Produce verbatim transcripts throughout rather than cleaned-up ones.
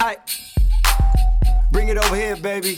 Aight, bring it over here, baby.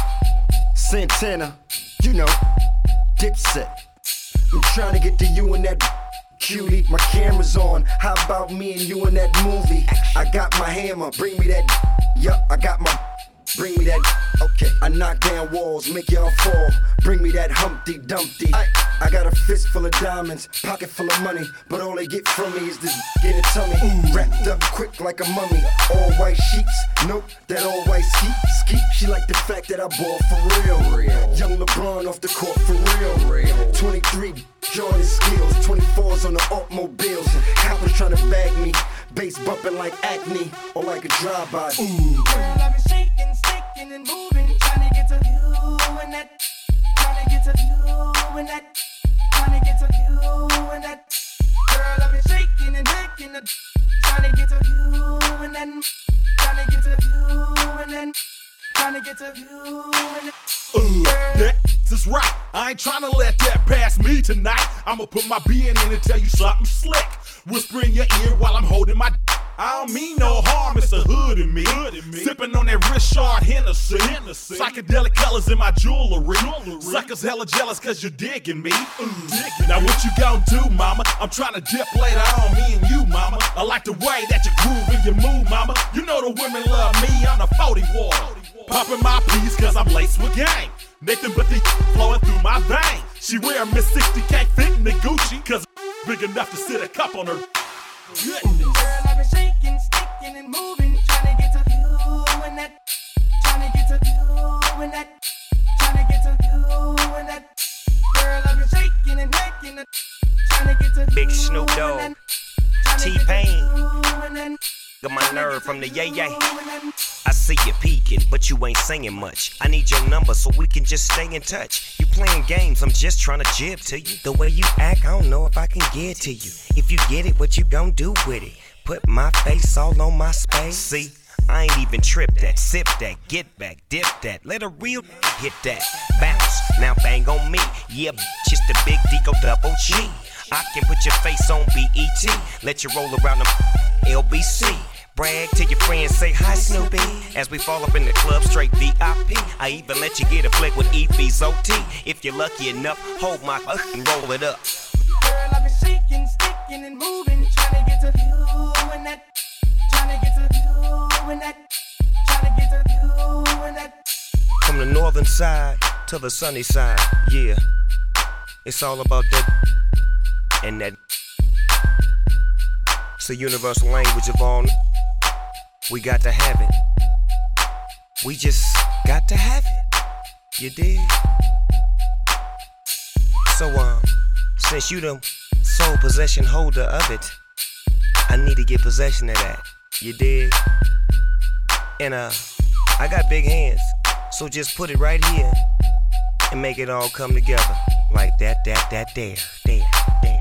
Santana, you know, Dipset. I'm trying to get to you and that cutie. My camera's on. How about me and you in that movie? I got my hammer. Bring me that. Yup, I got my. Bring me that. Okay, I knock down walls, make y'all fall. Bring me that Humpty Dumpty. I, I got a fist full of diamonds, pocket full of money, but all they get from me is this in a tummy. Ooh. Wrapped up quick like a mummy. All white sheets, nope, that all white skeet, skeet. She like the fact that I ball for real. real. Young LeBron off the court for real. real. twenty-three Jordan skills, twenty-fours on the automobiles. Coppers trying to bag me, bass bumping like acne or like a drive-by. Ooh. Girl, I've been shaking, sticking and moving, trying to get to you and that. Trying to get to you and that. Trying to get to you and that. Girl, I've been shaking and making it. Trying to get to you and then. Trying to get to you and then. Trying to get to you and then. Uh, that's right. I ain't tryna let that pass me tonight. I'ma put my being in and tell you something slick. Whisper in your ear while I'm holding my. I don't mean no harm, it's the hood in me. Sipping on that Richard Hennessy. Hennessy. Psychedelic colors in my jewelry. jewelry. Suckers hella jealous cause you're digging me. Mm. Now what you gon' do, mama? I'm tryna dip later on, me and you, mama. I like the way that you groove and you move, mama. You know the women love me, I'm the forty water. Popping my piece cause I'm laced with gang. Nothing but the flowing through my vein. She wear a Miss sixty, can't fit in the Gucci cause big enough to sit a cup on her. Goodness. Girl, I've been shaking, sticking and moving, trying to get to you and that. Trying to get to you and that. Trying to get to you and that. Girl, I've been shaking and making it. Trying to get to Big you Snoop Dogg, and that. T-Pain. Got my nerve from the yay yay. I see you peeking, but you ain't saying much. I need your number so we can just stay in touch. You playing games, I'm just trying to jib to you. The way you act, I don't know if I can get to you. If you get it, what you gon' do with it? Put my face all on my space. See, I ain't even trip that. Sip that, get back, dip that. Let a real hit that. Bounce, now bang on me. Yeah, just the big D go double G. I can put your face on B E T. Let you roll around the L B C. Brag to your friends, say hi Snoopy. As we fall up in the club, straight V I P. I even let you get a flick with E B's O T. If you're lucky enough, hold my uh, and roll it up. Girl, I've been shaking, sticking and moving, trying to get to you and that. Trying to get to you and that. Trying to get to you and that. From the northern side to the sunny side, yeah. It's all about that and that. It's a universal language of all. We got to have it. We just got to have it. You dig? So, um, since you the sole possession holder of it, I need to get possession of that. You dig? And, uh, I got big hands, so just put it right here and make it all come together. Like that, that, that, there, there, there.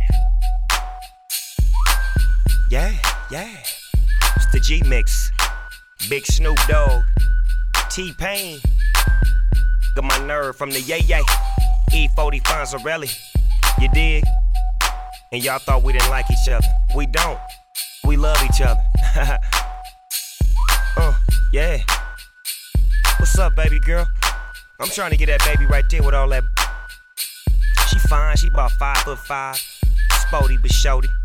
Yeah, yeah. It's the G-Mix. Big Snoop Dogg. T-Pain. Got my nerve from the yay yay. E forty Fonzarelli. You dig? And y'all thought we didn't like each other. We don't. We love each other. uh, yeah. What's up, baby girl? I'm trying to get that baby right there with all that. She fine, she about five foot five. Spody but shorty.